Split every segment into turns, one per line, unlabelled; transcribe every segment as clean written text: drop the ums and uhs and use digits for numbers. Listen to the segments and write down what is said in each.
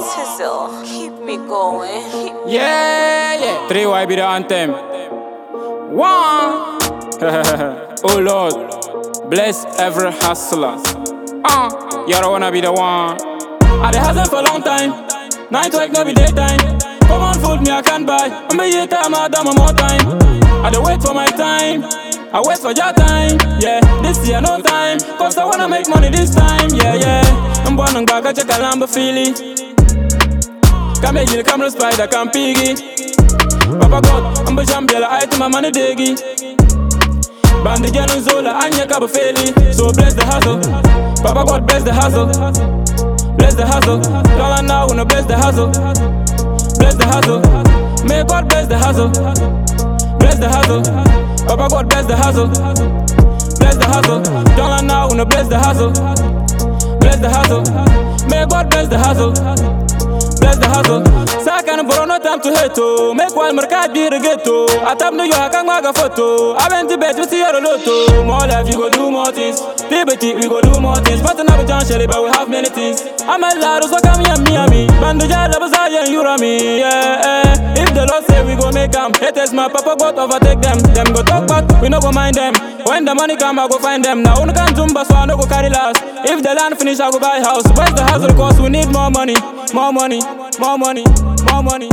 Tizzle, keep me going.
Yeah. 3Y be the anthem. One. Oh Lord, bless every hustler. You don't wanna be the one. I dey hustle for a long time. Night work no be daytime. Come on, food me I can't buy. I'm a year time, I done more time. I dey wait for my time. I wait for your time. Yeah, this year no time. Cause I wanna make money this time. Yeah. I'm born on back, I check a Lambo Philly. Come here, come to spider, come piggy. Papa God, I'm a champion, I to my money diggy. Band the yellow Zola, and your cup of failing. So bless the hustle. Papa God, bless the hustle. Bless the hustle. Dollar now, wanna bless the hustle. Bless the hustle. May God bless the hustle. Bless the hustle. Papa God, bless the hustle. Bless the hustle. Dollar now, wanna bless the hustle. Bless the hustle. May God bless the hustle. Bless the hustle. Sakan bro no time to hate to. Make one mercat be reggaeto. I tap New York and maga photo. I went to bed with Sierra Lotto. More life, you go do more things. Liberty, we go do more things. But another John Shelley, but we have many things. I'm a lad, so come here, Miami. Banduja, Labazaya, you me. Yeah. If the Lord say we go make them, haters, my papa got overtake them. Them go talk back, we no go mind them. When the money come, I go find them. Now, I can't zumba, so I no go carry last. If the land finish, I go buy house. Where's the hustle? Cause we need more money. More money, more money, more money.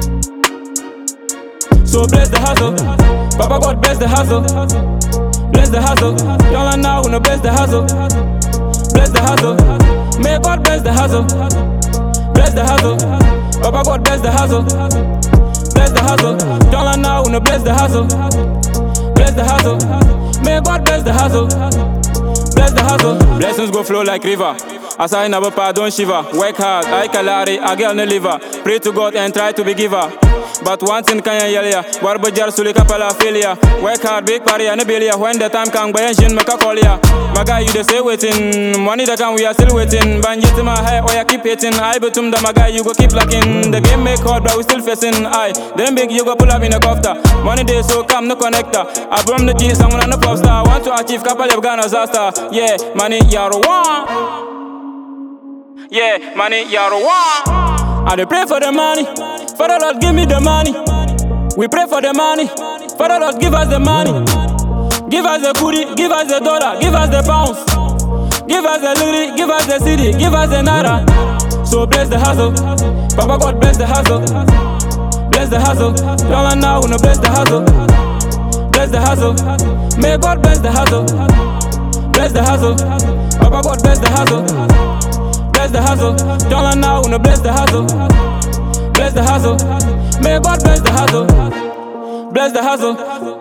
So bless the hustle. Papa God bless the hustle. Bless the hustle. Y'all now wanna bless the hustle. Bless the hustle. May God bless the hustle. Bless the hustle. Papa God bless the hustle. Bless the hustle. Y'all now wanna bless the hustle. Bless the hustle. May God bless the hustle. Bless the hustle. Blessings go flow like river. As I never pardon shiver. Work hard, I calari, I get no liver. Pray to God and try to be giver. But one thing can you yell ya? Warbajar sulika pala failure. Work hard, big party and a billion. When the time can buy engine, make a call ya. My guy, you dey stay waiting. Money that can we are still waiting. Banjit in my hair, or you keep hitting. I betum the my guy, you go keep locking. The game make hard, but we still facing. I then big you go pull up in a cofter. Money day so come no connector. I brum the G, someone on the pop star. Want to achieve couple of Ghana disaster. Yeah, money yaro one. Yeah, money, yaro one. I dey pray for the money. Father Lord, give me the money. We pray for the money. Father Lord, give us the money. Give us the booty, give us the dollar, give us the pounds. Give us the lily, give us the city, give us the naira. So bless the hustle. Papa God bless the hustle. Bless the hustle. Y'all now wanna bless the hustle. Bless the hustle. May God bless the hustle. Bless the hustle. Papa God bless the hustle. Bless the hustle. Y'all now wanna bless the hustle. Bless the hustle. May God bless the hustle. Bless the hustle.